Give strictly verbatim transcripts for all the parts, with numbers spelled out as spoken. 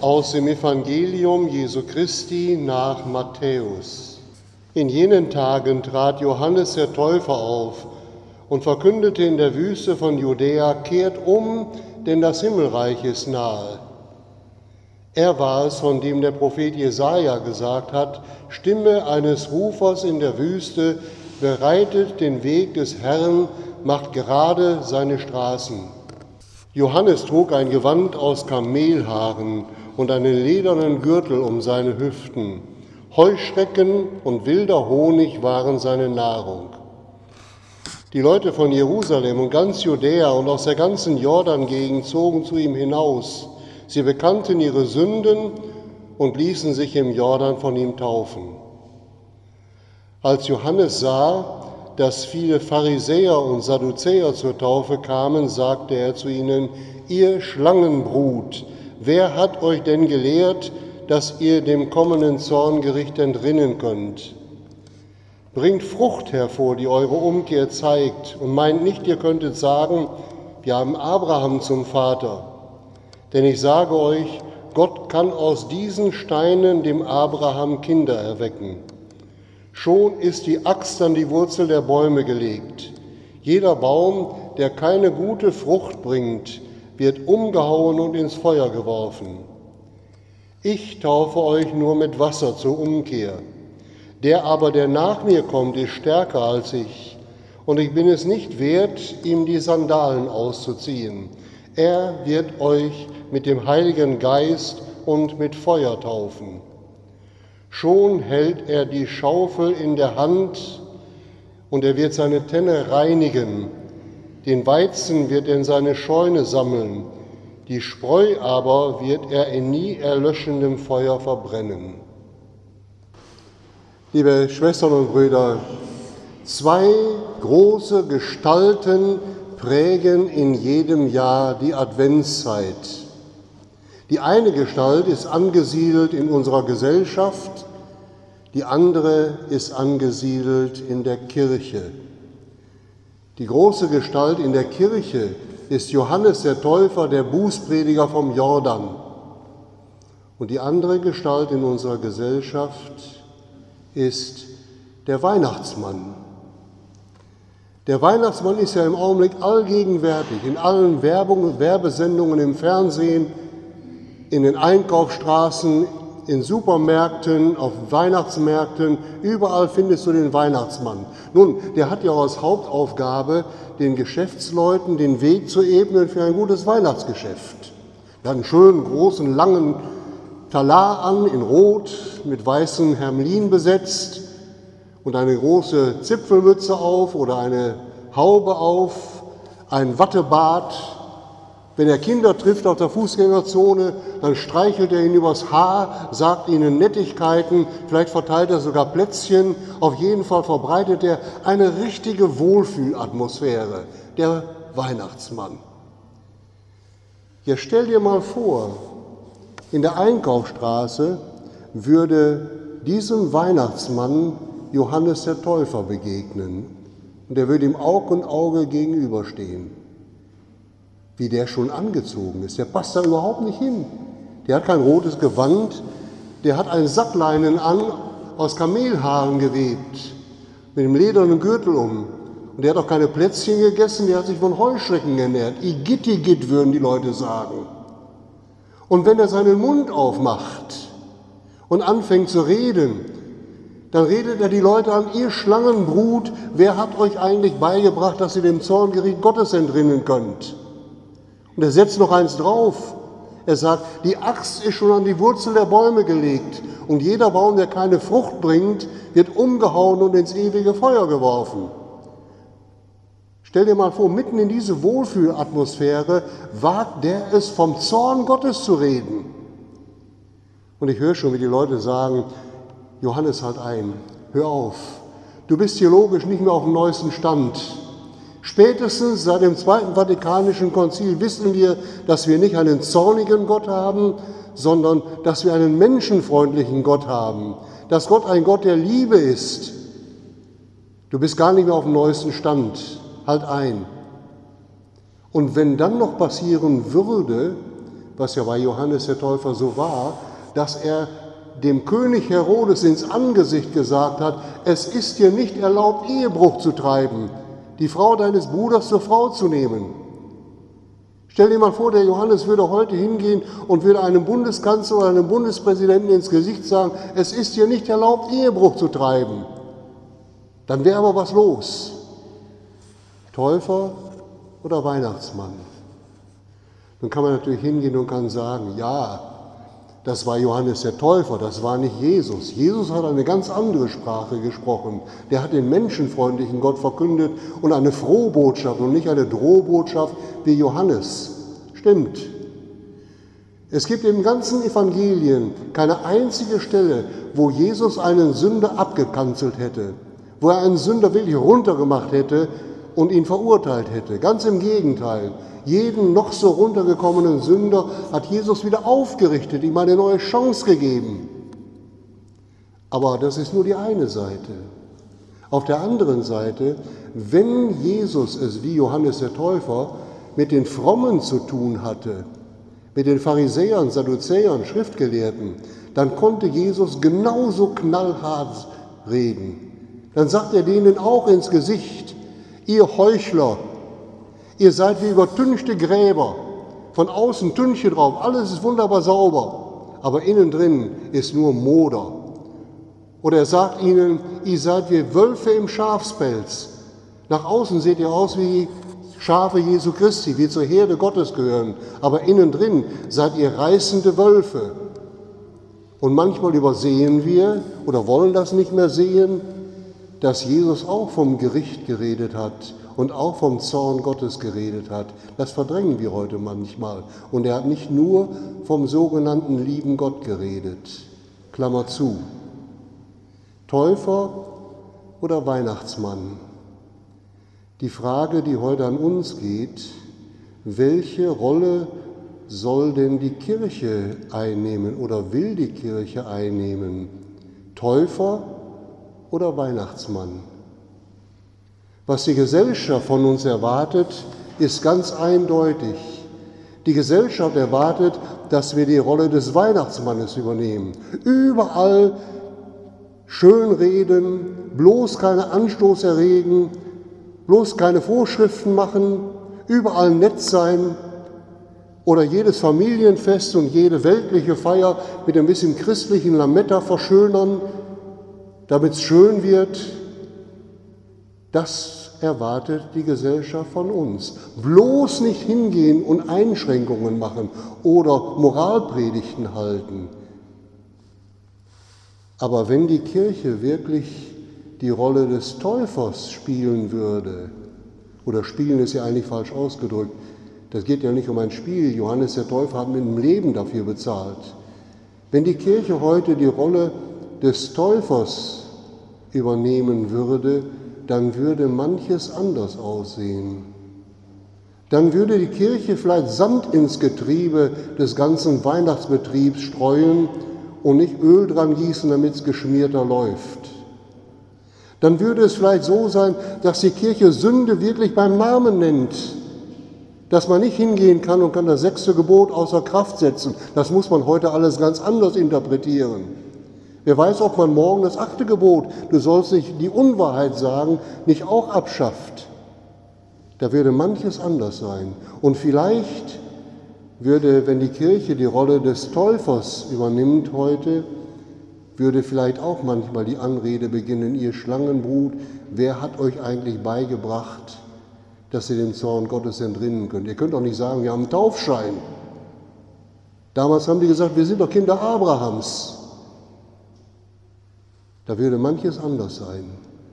Aus dem Evangelium Jesu Christi nach Matthäus. In jenen Tagen trat Johannes der Täufer auf und verkündete in der Wüste von Judäa: Kehrt um, denn das Himmelreich ist nahe. Er war es, von dem der Prophet Jesaja gesagt hat: Stimme eines Rufers in der Wüste, bereitet den Weg des Herrn, macht gerade seine Straßen. Johannes trug ein Gewand aus Kamelhaaren und einen ledernen Gürtel um seine Hüften. Heuschrecken und wilder Honig waren seine Nahrung. Die Leute von Jerusalem und ganz Judäa und aus der ganzen Jordan-Gegend zogen zu ihm hinaus. Sie bekannten ihre Sünden und ließen sich im Jordan von ihm taufen. Als Johannes sah, dass viele Pharisäer und Sadduzäer zur Taufe kamen, sagte er zu ihnen: Ihr Schlangenbrut, wer hat euch denn gelehrt, dass ihr dem kommenden Zorngericht entrinnen könnt? Bringt Frucht hervor, die eure Umkehr zeigt, und meint nicht, ihr könntet sagen: Wir haben Abraham zum Vater. Denn ich sage euch, Gott kann aus diesen Steinen dem Abraham Kinder erwecken. Schon ist die Axt an die Wurzel der Bäume gelegt. Jeder Baum, der keine gute Frucht bringt, wird umgehauen und ins Feuer geworfen. Ich taufe euch nur mit Wasser zur Umkehr. Der aber, der nach mir kommt, ist stärker als ich, und ich bin es nicht wert, ihm die Sandalen auszuziehen. Er wird euch mit dem Heiligen Geist und mit Feuer taufen. Schon hält er die Schaufel in der Hand, und er wird seine Tenne reinigen. Den Weizen wird er in seine Scheune sammeln, die Spreu aber wird er in nie erlöschendem Feuer verbrennen. Liebe Schwestern und Brüder, zwei große Gestalten prägen in jedem Jahr die Adventszeit. Die eine Gestalt ist angesiedelt in unserer Gesellschaft, die andere ist angesiedelt in der Kirche. Die große Gestalt in der Kirche ist Johannes der Täufer, der Bußprediger vom Jordan. Und die andere Gestalt in unserer Gesellschaft ist der Weihnachtsmann. Der Weihnachtsmann ist ja im Augenblick allgegenwärtig, in allen Werbung, Werbesendungen im Fernsehen, in den Einkaufsstraßen, in Supermärkten, auf Weihnachtsmärkten, überall findest du den Weihnachtsmann. Nun, der hat ja als Hauptaufgabe, den Geschäftsleuten den Weg zu ebnen für ein gutes Weihnachtsgeschäft. Er hat einen schönen, großen, langen Talar an, in Rot, mit weißem Hermelin besetzt und eine große Zipfelmütze auf oder eine Haube auf, ein Wattebart. Wenn er Kinder trifft auf der Fußgängerzone, dann streichelt er ihnen übers Haar, sagt ihnen Nettigkeiten, vielleicht verteilt er sogar Plätzchen. Auf jeden Fall verbreitet er eine richtige Wohlfühlatmosphäre, der Weihnachtsmann. Ja, stell dir mal vor, in der Einkaufsstraße würde diesem Weihnachtsmann Johannes der Täufer begegnen und er würde ihm Aug und Auge gegenüberstehen. Wie der schon angezogen ist, der passt da überhaupt nicht hin. Der hat kein rotes Gewand, der hat ein Sackleinen an, aus Kamelhaaren gewebt, mit einem ledernen Gürtel um. Und der hat auch keine Plätzchen gegessen, der hat sich von Heuschrecken ernährt. Igitt, igitt, würden die Leute sagen. Und wenn er seinen Mund aufmacht und anfängt zu reden, dann redet er die Leute an: Ihr Schlangenbrut, wer hat euch eigentlich beigebracht, dass ihr dem Zorngericht Gottes entrinnen könnt? Und er setzt noch eins drauf. Er sagt, die Axt ist schon an die Wurzel der Bäume gelegt und jeder Baum, der keine Frucht bringt, wird umgehauen und ins ewige Feuer geworfen. Stell dir mal vor, mitten in diese Wohlfühlatmosphäre wagt der es, vom Zorn Gottes zu reden. Und ich höre schon, wie die Leute sagen: Johannes, halt ein, hör auf, du bist theologisch nicht mehr auf dem neuesten Stand. Spätestens seit dem Zweiten Vatikanischen Konzil wissen wir, dass wir nicht einen zornigen Gott haben, sondern dass wir einen menschenfreundlichen Gott haben, dass Gott ein Gott der Liebe ist. Du bist gar nicht mehr auf dem neuesten Stand, halt ein. Und wenn dann noch passieren würde, was ja bei Johannes der Täufer so war, dass er dem König Herodes ins Angesicht gesagt hat, es ist dir nicht erlaubt, Ehebruch zu treiben, die Frau deines Bruders zur Frau zu nehmen. Stell dir mal vor, der Johannes würde heute hingehen und würde einem Bundeskanzler oder einem Bundespräsidenten ins Gesicht sagen, es ist dir nicht erlaubt, Ehebruch zu treiben. Dann wäre aber was los. Täufer oder Weihnachtsmann? Dann kann man natürlich hingehen und kann sagen, ja, das war Johannes der Täufer, das war nicht Jesus. Jesus hat eine ganz andere Sprache gesprochen. Der hat den menschenfreundlichen Gott verkündet und eine Frohbotschaft und nicht eine Drohbotschaft wie Johannes. Stimmt. Es gibt im ganzen Evangelien keine einzige Stelle, wo Jesus einen Sünder abgekanzelt hätte, wo er einen Sünder wirklich runtergemacht hätte und ihn verurteilt hätte. Ganz im Gegenteil. Jeden noch so runtergekommenen Sünder hat Jesus wieder aufgerichtet, ihm eine neue Chance gegeben. Aber das ist nur die eine Seite. Auf der anderen Seite, wenn Jesus es wie Johannes der Täufer mit den Frommen zu tun hatte, mit den Pharisäern, Sadduzäern, Schriftgelehrten, dann konnte Jesus genauso knallhart reden. Dann sagt er denen auch ins Gesicht, ihr Heuchler, ihr seid wie übertünchte Gräber, von außen Tünche drauf, alles ist wunderbar sauber, aber innen drin ist nur Moder. Oder er sagt ihnen, ihr seid wie Wölfe im Schafspelz. Nach außen seht ihr aus wie Schafe Jesu Christi, die zur Herde Gottes gehören, aber innen drin seid ihr reißende Wölfe. Und manchmal übersehen wir oder wollen das nicht mehr sehen, dass Jesus auch vom Gericht geredet hat und auch vom Zorn Gottes geredet hat. Das verdrängen wir heute manchmal. Und er hat nicht nur vom sogenannten lieben Gott geredet. Klammer zu. Täufer oder Weihnachtsmann? Die Frage, die heute an uns geht, welche Rolle soll denn die Kirche einnehmen oder will die Kirche einnehmen? Täufer oder Weihnachtsmann? Was die Gesellschaft von uns erwartet, ist ganz eindeutig. Die Gesellschaft erwartet, dass wir die Rolle des Weihnachtsmannes übernehmen. Überall schönreden, bloß keinen Anstoß erregen, bloß keine Vorschriften machen, überall nett sein oder jedes Familienfest und jede weltliche Feier mit ein bisschen christlichen Lametta verschönern, damit es schön wird. Das erwartet die Gesellschaft von uns. Bloß nicht hingehen und Einschränkungen machen oder Moralpredigten halten. Aber wenn die Kirche wirklich die Rolle des Täufers spielen würde, oder spielen ist ja eigentlich falsch ausgedrückt, das geht ja nicht um ein Spiel, Johannes der Täufer hat mit dem Leben dafür bezahlt. Wenn die Kirche heute die Rolle des Täufers übernehmen würde, dann würde manches anders aussehen. Dann würde die Kirche vielleicht Sand ins Getriebe des ganzen Weihnachtsbetriebs streuen und nicht Öl dran gießen, damit es geschmierter läuft. Dann würde es vielleicht so sein, dass die Kirche Sünde wirklich beim Namen nennt, dass man nicht hingehen kann und kann das sechste Gebot außer Kraft setzen. Das muss man heute alles ganz anders interpretieren. Wer weiß, ob man morgen das achte Gebot, du sollst nicht die Unwahrheit sagen, nicht auch abschafft. Da würde manches anders sein. Und vielleicht würde, wenn die Kirche die Rolle des Täufers übernimmt heute, würde vielleicht auch manchmal die Anrede beginnen, ihr Schlangenbrut, wer hat euch eigentlich beigebracht, dass ihr den Zorn Gottes entrinnen könnt? Ihr könnt doch nicht sagen, wir haben einen Taufschein. Damals haben die gesagt, wir sind doch Kinder Abrahams. Da würde manches anders sein.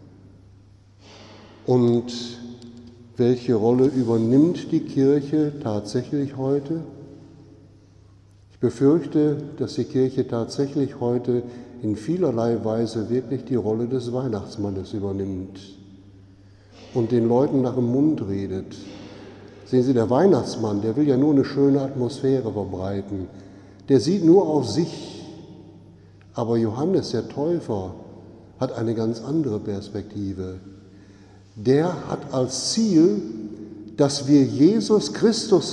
Und welche Rolle übernimmt die Kirche tatsächlich heute? Ich befürchte, dass die Kirche tatsächlich heute in vielerlei Weise wirklich die Rolle des Weihnachtsmannes übernimmt und den Leuten nach dem Mund redet. Sehen Sie, der Weihnachtsmann, der will ja nur eine schöne Atmosphäre verbreiten. Der sieht nur auf sich. Aber Johannes der Täufer hat eine ganz andere Perspektive. Der hat als Ziel, dass wir Jesus Christus,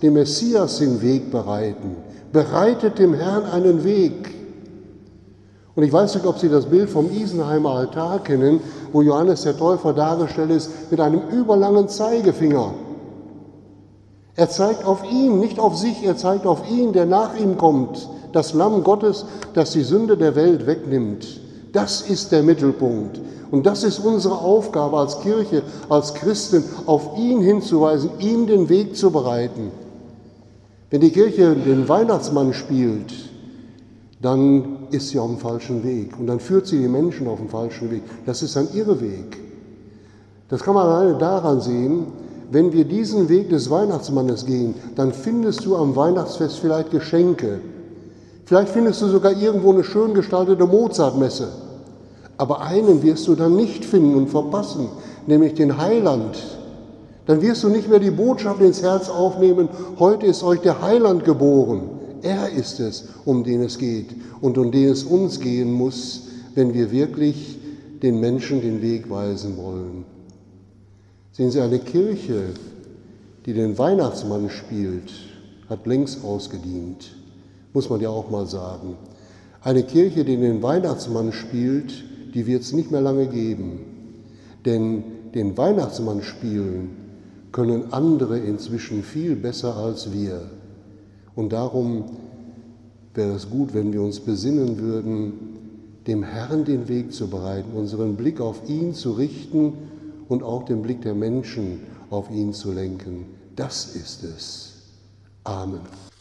dem Messias den Weg bereiten. Bereitet dem Herrn einen Weg. Und ich weiß nicht, ob Sie das Bild vom Isenheimer Altar kennen, wo Johannes der Täufer dargestellt ist mit einem überlangen Zeigefinger. Er zeigt auf ihn, nicht auf sich, er zeigt auf ihn, der nach ihm kommt, das Lamm Gottes, das die Sünde der Welt wegnimmt. Das ist der Mittelpunkt. Und das ist unsere Aufgabe als Kirche, als Christen, auf ihn hinzuweisen, ihm den Weg zu bereiten. Wenn die Kirche den Weihnachtsmann spielt, dann ist sie auf dem falschen Weg und dann führt sie die Menschen auf den falschen Weg. Das ist ein Irrweg. Das kann man alleine daran sehen, wenn wir diesen Weg des Weihnachtsmannes gehen, dann findest du am Weihnachtsfest vielleicht Geschenke. Vielleicht findest du sogar irgendwo eine schön gestaltete Mozartmesse. Aber einen wirst du dann nicht finden und verpassen, nämlich den Heiland. Dann wirst du nicht mehr die Botschaft ins Herz aufnehmen, heute ist euch der Heiland geboren. Er ist es, um den es geht und um den es uns gehen muss, wenn wir wirklich den Menschen den Weg weisen wollen. Sehen Sie, eine Kirche, die den Weihnachtsmann spielt, hat längst ausgedient, muss man ja auch mal sagen. Eine Kirche, die den Weihnachtsmann spielt, die wird es nicht mehr lange geben. Denn den Weihnachtsmann spielen können andere inzwischen viel besser als wir. Und darum wäre es gut, wenn wir uns besinnen würden, dem Herrn den Weg zu bereiten, unseren Blick auf ihn zu richten und auch den Blick der Menschen auf ihn zu lenken. Das ist es. Amen.